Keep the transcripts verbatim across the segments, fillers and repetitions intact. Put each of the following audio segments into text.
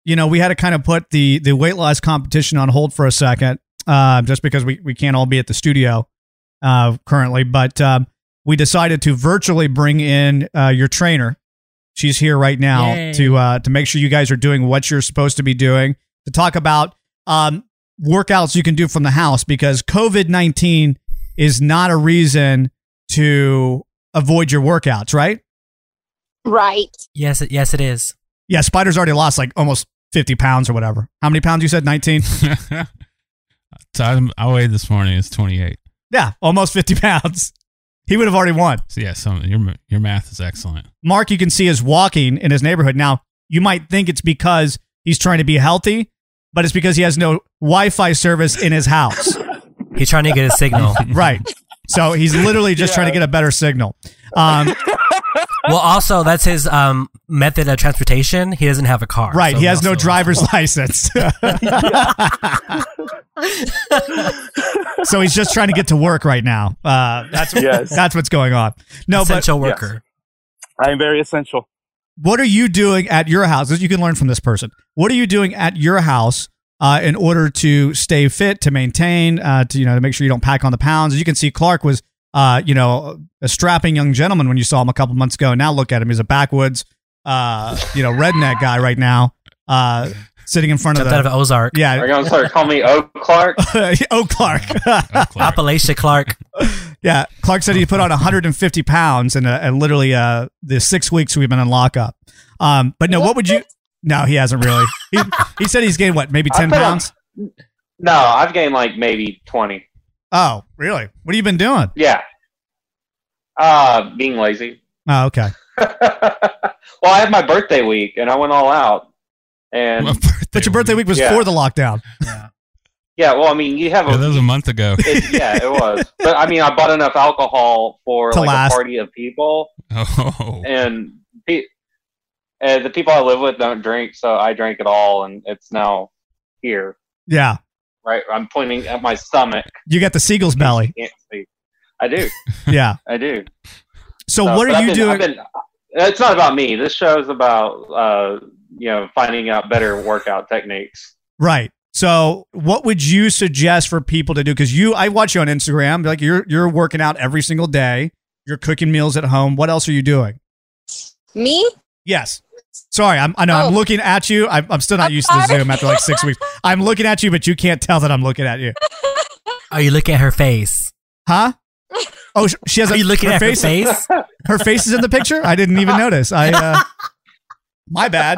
you know, we had to kind of put the the weight loss competition on hold for a second, uh, just because we, we can't all be at the studio uh, currently. But um, we decided to virtually bring in uh, your trainer. She's here right now Yay. to uh, to make sure you guys are doing what you're supposed to be doing, to talk about um, workouts you can do from the house, because COVID nineteen is not a reason to avoid your workouts, right? Right. Yes, it, yes, it is. Yeah, Spider's already lost like almost fifty pounds or whatever. How many pounds you said? nineteen? So I, I weighed this morning. It's twenty-eight. Yeah, almost fifty pounds. He would have already won. So yeah, so your your math is excellent. Mark, you can see is walking in his neighborhood. Now, you might think it's because he's trying to be healthy, but it's because he has no Wi-Fi service in his house. He's trying to get a signal. Right. So he's literally just yeah. trying to get a better signal. Um, well, also, that's his um, method of transportation. He doesn't have a car. Right. So he has no driver's license. So he's just trying to get to work right now. Uh, that's yes. that's what's going on. No, essential but, worker. Yes. I am very essential. What are you doing at your house? You can learn from this person. What are you doing at your house uh, in order to stay fit, to maintain, uh, to you know, to make sure you don't pack on the pounds? As you can see, Clark was, uh, you know, a strapping young gentleman when you saw him a couple months ago. Now look at him; he's a backwoods, uh, you know, redneck guy right now. Uh, Sitting in front Jumped of the... out of Ozark. Yeah. Are you going to start calling me O Clark? O Clark. Appalachia Clark. Yeah. Clark said he put on one hundred fifty pounds in, a, in literally uh, the six weeks we've been in lockup. Um, but no, what would you... No, he hasn't really. He, he said he's gained, what, maybe ten pounds? On, no, I've gained like maybe twenty. Oh, really? What have you been doing? Yeah. Uh, being lazy. Oh, okay. Well, I had my birthday week, and I went all out. And but your birthday week was yeah. for the lockdown. Yeah. Yeah. Well, I mean, you have a, yeah, that was a month ago. It, yeah, it was. But I mean, I bought enough alcohol for to like last. a party of people. Oh. And pe- uh, the people I live with don't drink, so I drank it all, and it's now here. Yeah. Right. I'm pointing at my stomach. You got the seagull's belly. You can't see. I do. Yeah. I do. So, so what are I've you been, doing? I've been, it's not about me. This show is about. Uh, you know, finding out better workout techniques. Right. So what would you suggest for people to do? Because you, I watch you on Instagram, like you're, you're working out every single day. You're cooking meals at home. What else are you doing? Me? Yes. Sorry. I'm, I know oh. I'm looking at you. I'm, I'm still not I'm used sorry. to the Zoom after like six weeks. I'm looking at you, but you can't tell that I'm looking at you. Are you looking at her face? Huh? Oh, she has Are a, you looking her at face? her face? Her face is in the picture? I didn't even notice. I, uh, my bad.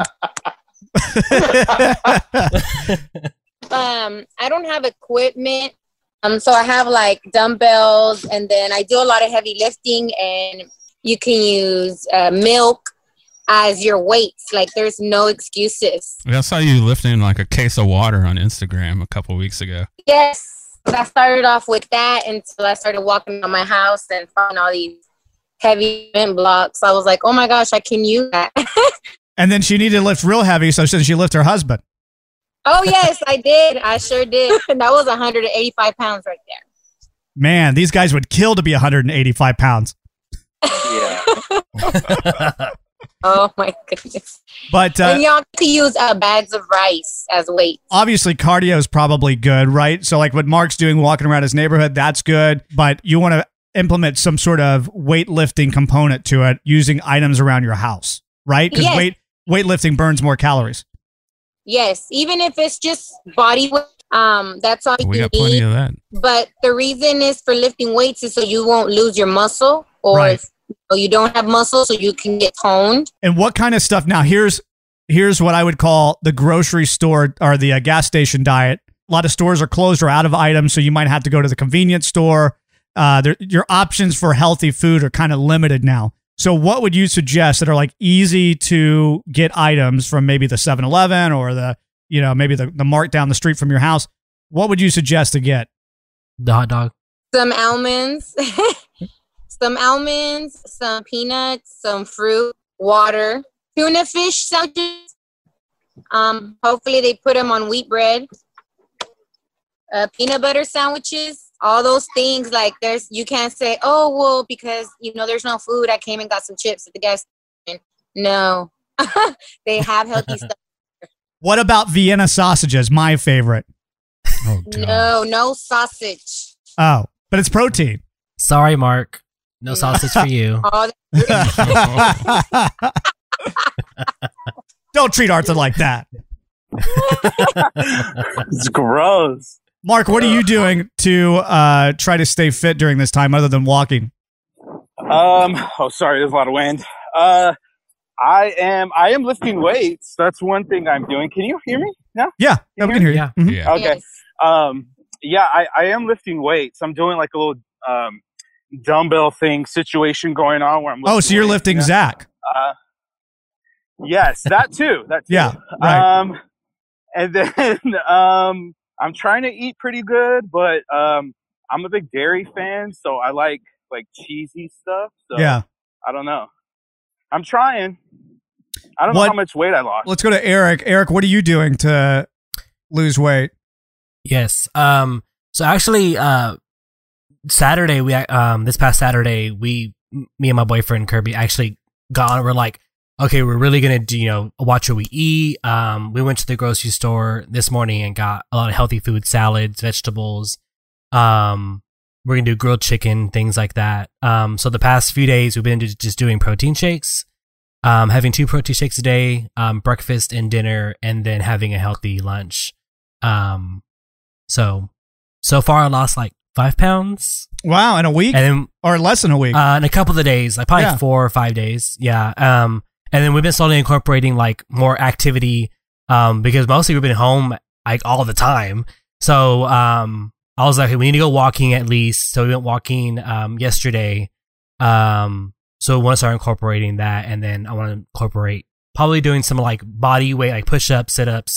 um, I don't have equipment. Um, so I have like dumbbells, and then I do a lot of heavy lifting, and you can use uh, milk as your weights. Like there's no excuses. I saw you lifting like a case of water on Instagram a couple weeks ago. Yes. I started off with that until I started walking around my house and finding all these heavy cement blocks. I was like, oh my gosh, I can use that. And then she needed to lift real heavy, so she lift her husband. Oh, yes, I did. I sure did. That was one hundred eighty-five pounds right there. Man, these guys would kill to be one hundred eighty-five pounds. Yeah. Oh, my goodness. But uh, and y'all can use uh, bags of rice as weight. Obviously, cardio is probably good, right? So like what Mark's doing, walking around his neighborhood, that's good. But you want to implement some sort of weightlifting component to it using items around your house, right? Because yes. weight weightlifting burns more calories. Yes, even if it's just body weight, um, that's all we you got plenty need. of that. But the reason is for lifting weights is so you won't lose your muscle, or right. if or you don't have muscle, so you can get toned. And what kind of stuff? Now, here's here's what I would call the grocery store or the uh, gas station diet. A lot of stores are closed or out of items, so you might have to go to the convenience store. Uh, there, your options for healthy food are kind of limited now. So what would you suggest that are like easy to get items from maybe the seven eleven or the, you know, maybe the, the Mart down the street from your house? What would you suggest to get? The hot dog. Some almonds. Some almonds, some peanuts, some fruit, water, tuna fish sandwiches. Um, hopefully they put them on wheat bread. Uh, peanut butter sandwiches, all those things. Like there's, you can't say, oh, well, because, you know, there's no food. I came and got some chips at the gas station. No, they have healthy stuff. What about Vienna sausages? My favorite. Oh, God. No, no sausage. Oh, but it's protein. Sorry, Mark. No sausage for you. All Don't treat Arthur like that. It's gross. Mark, what are you doing to uh, try to stay fit during this time other than walking? Um. Oh, sorry. There's a lot of wind. Uh, I am. I am lifting weights. That's one thing I'm doing. Can you hear me? No. Yeah, yeah, we can hear you. Yeah. Mhm. Yeah. Okay. Yes. Um. Yeah. I, I am lifting weights. I'm doing like a little um dumbbell thing situation going on where I'm. Oh, so you're weights, lifting you know? Zach. Uh, yes, that too. That too. Yeah, right. Um, and then um, I'm trying to eat pretty good, but um, I'm a big dairy fan, so I like like cheesy stuff. So Yeah. I don't know. I'm trying. I don't know What- how much weight I lost. Let's go to Eric. Eric, what are you doing to lose weight? Yes. Um. So actually, uh, Saturday we um this past Saturday we me and my boyfriend Kirby actually got on. We're like, okay, we're really gonna do you know watch what we eat. Um, we went to the grocery store this morning and got a lot of healthy food, salads, vegetables. Um, we're gonna do grilled chicken, things like that. Um, so the past few days we've been just doing protein shakes. Um, having two protein shakes a day, um, breakfast and dinner, and then having a healthy lunch. Um, so, so far I lost like five pounds, Wow, in a week and or less than a week? then uh, in a couple of days, like probably Yeah. four or five days. Yeah. Um, and then we've been slowly incorporating like more activity, um, because mostly we've been home like all the time. So, um, I was like, hey, we need to go walking at least. So we went walking, um, yesterday. Um, so we want to start incorporating that, and then I want to incorporate probably doing some like body weight, like push ups, sit ups,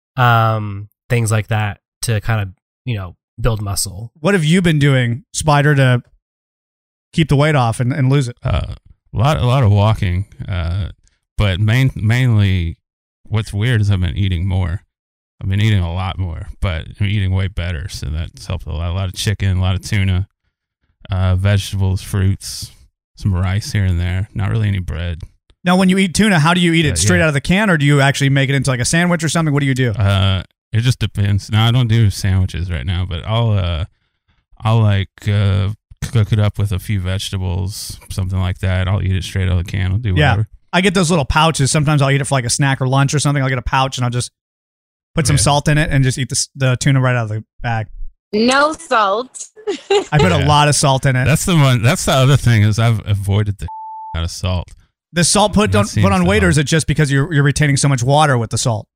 um, things like that to kind of, you know, build muscle. What have you been doing, Spider, to keep the weight off and, and lose it? Uh, a lot, a lot of walking. Uh, but main, mainly, what's weird is I've been eating more. I've been eating a lot more, but I'm eating way better. So that's helped a lot. A lot of chicken, a lot of tuna, uh, vegetables, fruits, some rice here and there. Not really any bread. Now, when you eat tuna, how do you eat it? Uh, Straight yeah. out of the can, or do you actually make it into like a sandwich or something? What do you do? Uh, it just depends. No, I don't do sandwiches right now, but I'll, uh, I'll like, uh, cook it up with a few vegetables, something like that. I'll eat it straight out of the can. I'll do Yeah. whatever. I get those little pouches. Sometimes I'll eat it for like a snack or lunch or something. I'll get a pouch and I'll just put some Yeah. salt in it and just eat the, s- the tuna right out of the bag. No salt. I put a Yeah. lot of salt in it. That's the one. That's the other thing is I've avoided the out of salt. the salt put, That don't, seems put on to weight, or help. is it just because you're, you're retaining so much water with the salt?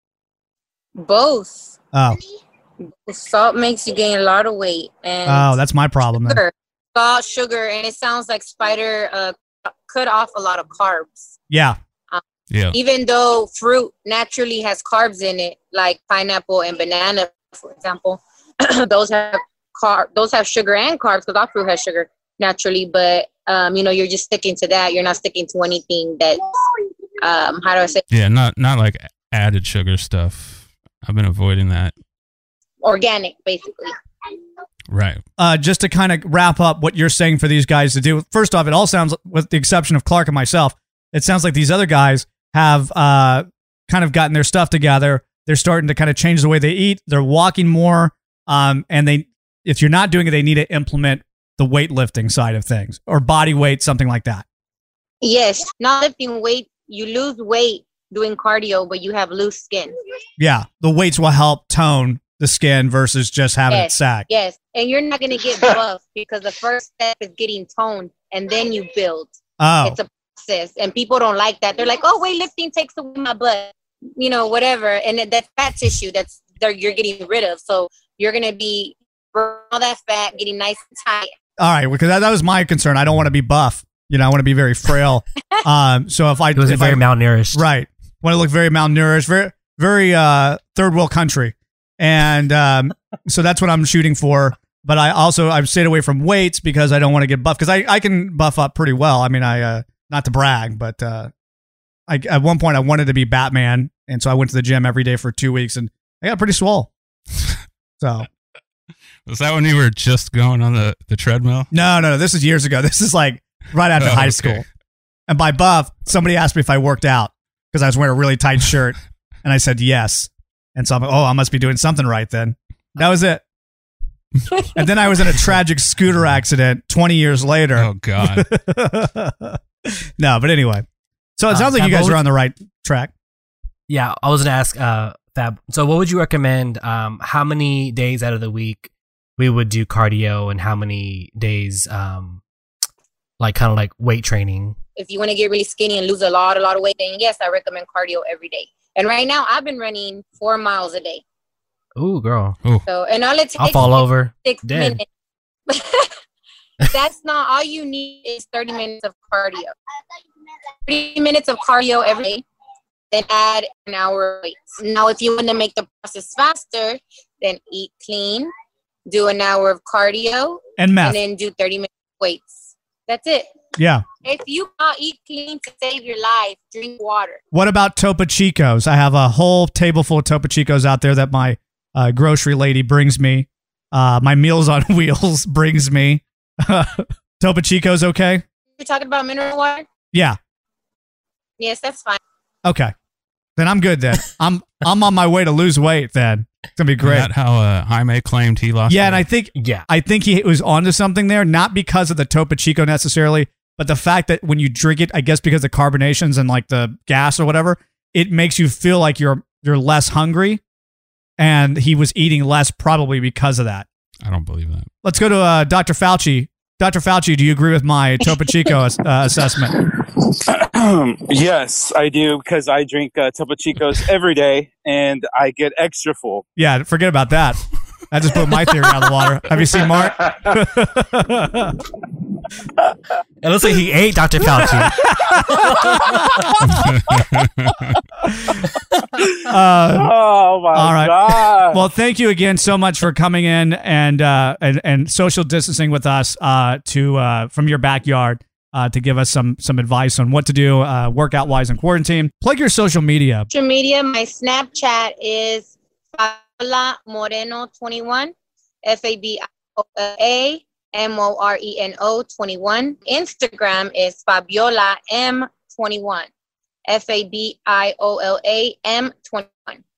Both. Oh, Salt makes you gain a lot of weight, and oh, that's my problem then. sugar, salt, sugar, and it sounds like Spider uh, cut off a lot of carbs. Yeah. Yeah. Even though fruit naturally has carbs in it, like pineapple and banana, for example, those have carb, those have sugar and carbs because all fruit has sugar naturally. But um, you know, you're just sticking to that. You're not sticking to anything that, um, how do I say, Yeah. Not not like added sugar stuff. I've been avoiding that. organic, basically. Right. Uh, just to kind of wrap up what you're saying for these guys to do. First off, it all sounds, with the exception of Clark and myself, it sounds like these other guys have uh, kind of gotten their stuff together. They're starting to kind of change the way they eat. They're walking more. Um, and they, if you're not doing it, they need to implement the weightlifting side of things or body weight, something like that. Yes, not lifting weight. You lose weight doing cardio, but you have loose skin. Yeah. The weights will help tone the skin versus just having it Yes. sag. Yes, and you're not going to get buff because the first step is getting toned, and then you build. Oh, It's a process, and people don't like that. They're like, "Oh, weightlifting takes away my butt," you know, whatever. And that- that's fat tissue that's that you're getting rid of. So you're going to be burning all that fat, getting nice and tight. all right. Because that, that was my concern. I don't want to be buff. You know, I want to be very frail. um, so if I, It was if very I, malnourished. right, want to look very malnourished, very, very uh, third world country. And um, so that's what I'm shooting for. But I also, I've stayed away from weights because I don't want to get buff because I, I can buff up pretty well. I mean, I, uh, not to brag, but uh, I, at one point I wanted to be Batman. And so I went to the gym every day for two weeks and I got pretty swole. So Was that when you were just going on the, the treadmill? no, no, no, this is years ago. This is like right after Oh, high okay. school. And by buff, somebody asked me if I worked out because I was wearing a really tight shirt. And I said, yes. And so I'm like, oh, I must be doing something right then. That was it. And then I was in a tragic scooter accident twenty years later. Oh, God. No, but anyway. So it Uh, sounds like Fab, you guys what are would- on the right track. Yeah, I was gonna ask uh, Fab. So, what would you recommend? Um, how many days out of the week we would do cardio, and how many days, um, like kind of like weight training? If you want to get really skinny and lose a lot, a lot of weight, then yes, I recommend cardio every day. And right now, I've been running four miles a day. Ooh, girl, So, and all it takes I'll fall is over. six dead. minutes. That's not all you need is thirty minutes of cardio. thirty minutes of cardio every day, then add an hour of weights. Now, if you want to make the process faster, then eat clean, do an hour of cardio, And meth. and then do thirty minutes of weights. That's it. Yeah. If you can't eat clean to save your life, drink water. What about Topo Chicos? I have a whole table full of Topo Chicos out there that my uh, grocery lady brings me. Uh, my Meals on Wheels brings me. Topo Chicos, okay? You're talking about mineral water? Yeah. Yes, that's fine. Okay. Then I'm good then. I'm I'm on my way to lose weight then. It's going to be Is great. that how uh, Jaime claimed he lost Yeah, and I weight? think Yeah, I think he was onto something there, not because of the Topo Chico necessarily, but the fact that when you drink it, I guess because of the carbonations and like the gas or whatever, it makes you feel like you're you're less hungry, and he was eating less probably because of that. I don't believe that. Let's go to uh, Doctor Fauci. Doctor Fauci, do you agree with my Topo Chico ass- uh, assessment? Yes, I do, because I drink uh, Topo Chicos every day, and I get extra full. Yeah, forget about that. I just put my theory out of the water. Have you seen Mark? it looks like he ate Doctor Fauci. uh, Oh my All right. god! Well, thank you again so much for coming in and uh, and, and social distancing with us uh, to uh, from your backyard uh, to give us some some advice on what to do uh, workout wise in quarantine. Plug your social media. Social media, my Snapchat is Fabiola Moreno twenty-one, F A B I O L A M O R E N O twenty-one. Instagram is Fabiola M twenty-one, F A B I O L A M twenty-one.